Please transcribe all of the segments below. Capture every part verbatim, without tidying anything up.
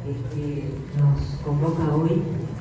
este, nos convoca hoy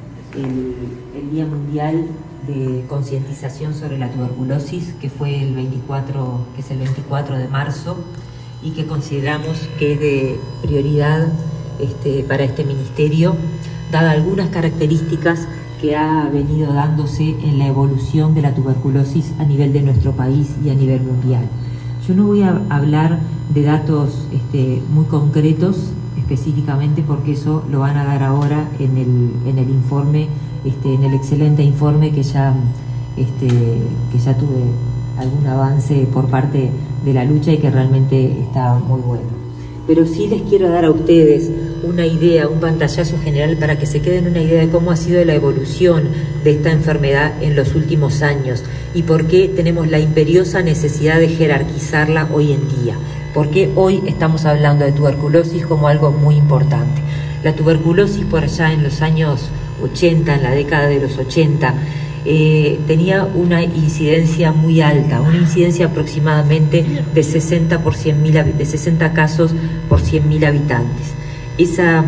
el, el Día Mundial de Concientización sobre la Tuberculosis, que fue el veinticuatro, que es el veinticuatro de marzo, y que consideramos que es de prioridad este, para este ministerio, dadas algunas características que ha venido dándose en la evolución de la tuberculosis a nivel de nuestro país y a nivel mundial. Yo no voy a hablar de datos este, muy concretos específicamente, porque eso lo van a dar ahora en el, en el informe, este, en el excelente informe que ya, este, que ya tuve algún avance por parte de la lucha y que realmente está muy bueno. Pero sí les quiero dar a ustedes una idea, un pantallazo general para que se queden una idea de cómo ha sido la evolución de esta enfermedad en los últimos años y por qué tenemos la imperiosa necesidad de jerarquizarla hoy en día. Porque hoy estamos hablando de tuberculosis como algo muy importante. La tuberculosis por allá en los años ochenta, en la década de los ochenta, eh, tenía una incidencia muy alta, una incidencia aproximadamente de sesenta, por cien mil, de sesenta casos por cien mil habitantes. Esa,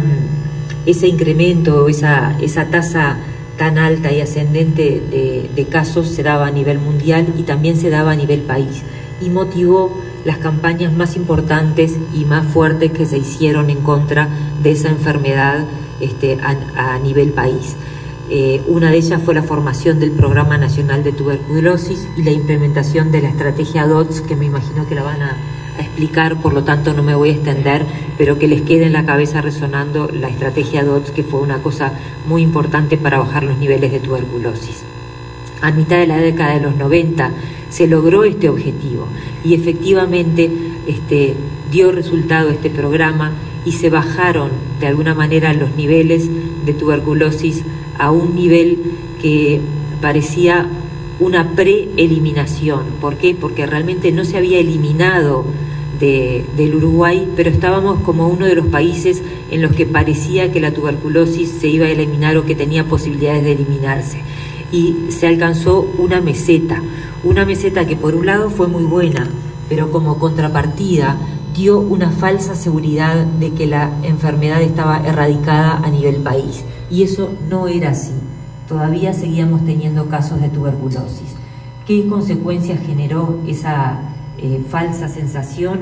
ese incremento, esa, esa tasa tan alta y ascendente de, de casos se daba a nivel mundial y también se daba a nivel país, y motivó las campañas más importantes y más fuertes que se hicieron en contra de esa enfermedad este, a, a nivel país. Eh, una de ellas fue la formación del Programa Nacional de Tuberculosis y la implementación de la estrategia D O T S, que me imagino que la van a, a explicar, por lo tanto no me voy a extender, pero que les quede en la cabeza resonando la estrategia D O T S, que fue una cosa muy importante para bajar los niveles de tuberculosis. A mitad de la década de los noventa se logró este objetivo y efectivamente este, dio resultado este programa y se bajaron de alguna manera los niveles de tuberculosis a un nivel que parecía una preeliminación. ¿Por qué? Porque realmente no se había eliminado de, del Uruguay, pero estábamos como uno de los países en los que parecía que la tuberculosis se iba a eliminar o que tenía posibilidades de eliminarse. Y se alcanzó una meseta, una meseta que por un lado fue muy buena, pero como contrapartida dio una falsa seguridad de que la enfermedad estaba erradicada a nivel país. Y eso no era así. Todavía seguíamos teniendo casos de tuberculosis. ¿Qué consecuencias generó esa eh, falsa sensación?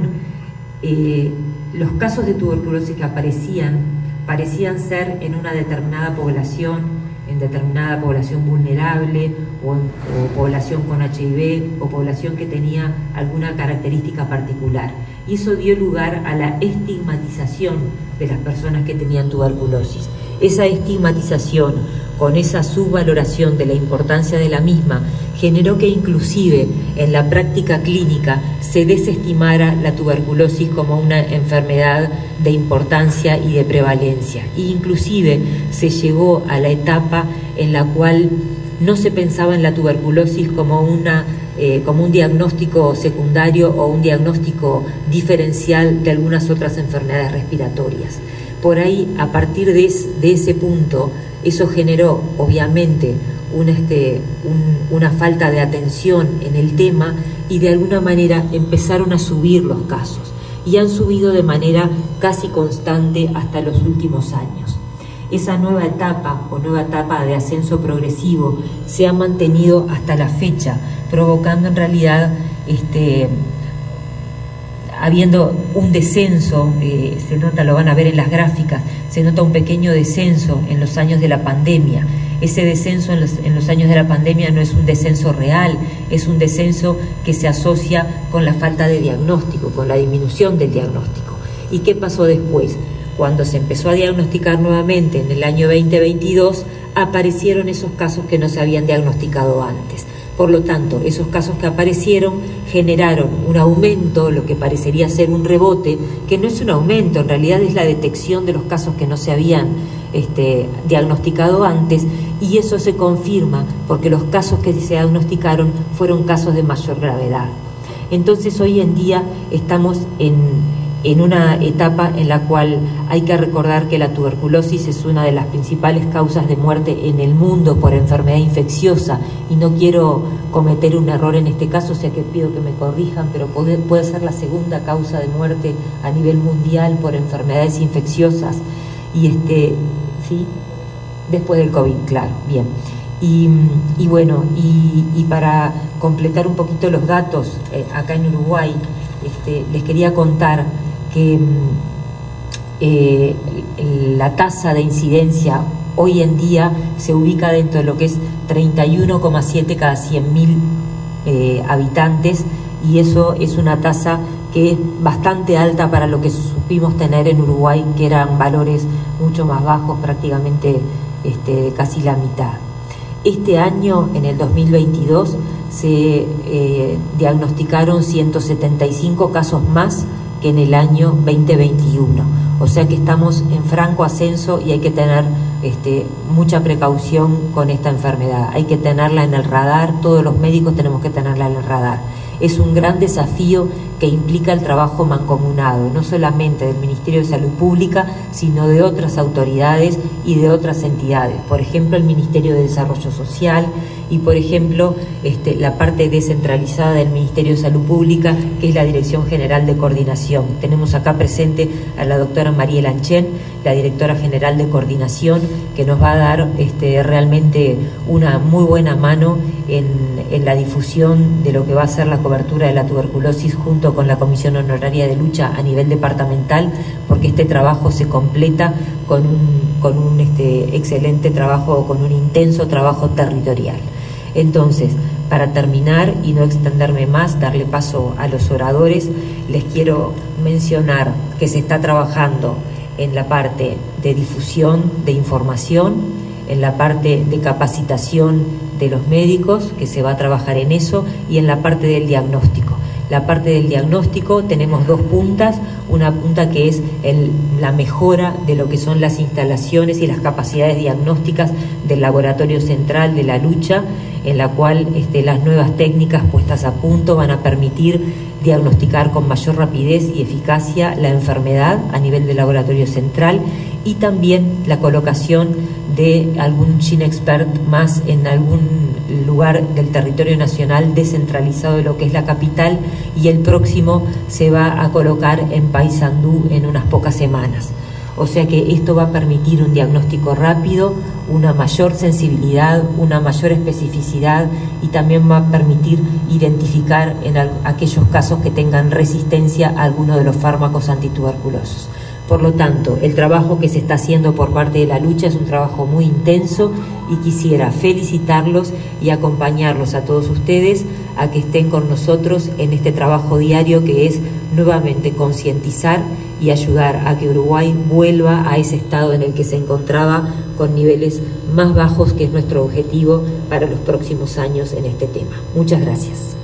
Eh, los casos de tuberculosis que aparecían parecían ser en una determinada población, en determinada población vulnerable o, o población con H I V o población que tenía alguna característica particular. Y eso dio lugar a la estigmatización de las personas que tenían tuberculosis. Esa estigmatización, con esa subvaloración de la importancia de la misma, generó que inclusive en la práctica clínica se desestimara la tuberculosis como una enfermedad de importancia y de prevalencia. E inclusive se llegó a la etapa en la cual no se pensaba en la tuberculosis como una eh, como un diagnóstico secundario o un diagnóstico diferencial de algunas otras enfermedades respiratorias. Por ahí, a partir de, es, de ese punto, eso generó obviamente un, este, un, una falta de atención en el tema y de alguna manera empezaron a subir los casos y han subido de manera casi constante hasta los últimos años. Esa nueva etapa o nueva etapa de ascenso progresivo se ha mantenido hasta la fecha, provocando en realidad este, habiendo un descenso, eh, se nota, lo van a ver en las gráficas, se nota un pequeño descenso en los años de la pandemia. Ese descenso en los, en los años de la pandemia no es un descenso real, es un descenso que se asocia con la falta de diagnóstico, con la disminución del diagnóstico. ¿Y qué pasó después? Cuando se empezó a diagnosticar nuevamente en el año veinte veintidós, aparecieron esos casos que no se habían diagnosticado antes. Por lo tanto, esos casos que aparecieron generaron un aumento, lo que parecería ser un rebote, que no es un aumento, en realidad es la detección de los casos que no se habían este, diagnosticado antes, y eso se confirma porque los casos que se diagnosticaron fueron casos de mayor gravedad. Entonces, hoy en día estamos en... en una etapa en la cual hay que recordar que la tuberculosis es una de las principales causas de muerte en el mundo por enfermedad infecciosa, y no quiero cometer un error en este caso, o sea que pido que me corrijan, pero puede, puede ser la segunda causa de muerte a nivel mundial por enfermedades infecciosas. Y este, ¿sí? Después del COVID, claro, bien. Y, y bueno, y, y para completar un poquito los datos, eh, acá en Uruguay, este, les quería contar que eh, la tasa de incidencia hoy en día se ubica dentro de lo que es treinta y uno coma siete cada cien mil eh, habitantes, y eso es una tasa que es bastante alta para lo que supimos tener en Uruguay, que eran valores mucho más bajos, prácticamente este, casi la mitad. Este año, en el dos mil veintidós, se eh, diagnosticaron ciento setenta y cinco casos más que en el año veinte veintiuno. O sea que estamos en franco ascenso y hay que tener este, mucha precaución con esta enfermedad. Hay que tenerla en el radar, todos los médicos tenemos que tenerla en el radar. Es un gran desafío que implica el trabajo mancomunado, no solamente del Ministerio de Salud Pública, sino de otras autoridades y de otras entidades. Por ejemplo, el Ministerio de Desarrollo Social y, por ejemplo, este, la parte descentralizada del Ministerio de Salud Pública, que es la Dirección General de Coordinación. Tenemos acá presente a la doctora Mariela Anchen, la Directora General de Coordinación, que nos va a dar este, realmente una muy buena mano en, en la difusión de lo que va a ser la cobertura de la tuberculosis junto con la Comisión Honoraria de Lucha a nivel departamental, porque este trabajo se completa con un, con un este, excelente trabajo, con un intenso trabajo territorial. Entonces, para terminar y no extenderme más, darle paso a los oradores, les quiero mencionar que se está trabajando en la parte de difusión de información, en la parte de capacitación de los médicos, que se va a trabajar en eso, y en la parte del diagnóstico. La parte del diagnóstico tenemos dos puntas, una punta que es el, la mejora de lo que son las instalaciones y las capacidades diagnósticas del Laboratorio Central de la Lucha, en la cual este, las nuevas técnicas puestas a punto van a permitir diagnosticar con mayor rapidez y eficacia la enfermedad a nivel del Laboratorio Central, y también la colocación de algún GeneXpert más en algún lugar del territorio nacional descentralizado de lo que es la capital, y el próximo se va a colocar en Paysandú en unas pocas semanas. O sea que esto va a permitir un diagnóstico rápido, una mayor sensibilidad, una mayor especificidad, y también va a permitir identificar en aquellos casos que tengan resistencia a alguno de los fármacos antituberculosos. Por lo tanto, el trabajo que se está haciendo por parte de la lucha es un trabajo muy intenso, y quisiera felicitarlos y acompañarlos a todos ustedes a que estén con nosotros en este trabajo diario, que es nuevamente concientizar y ayudar a que Uruguay vuelva a ese estado en el que se encontraba, con niveles más bajos, que es nuestro objetivo para los próximos años en este tema. Muchas gracias.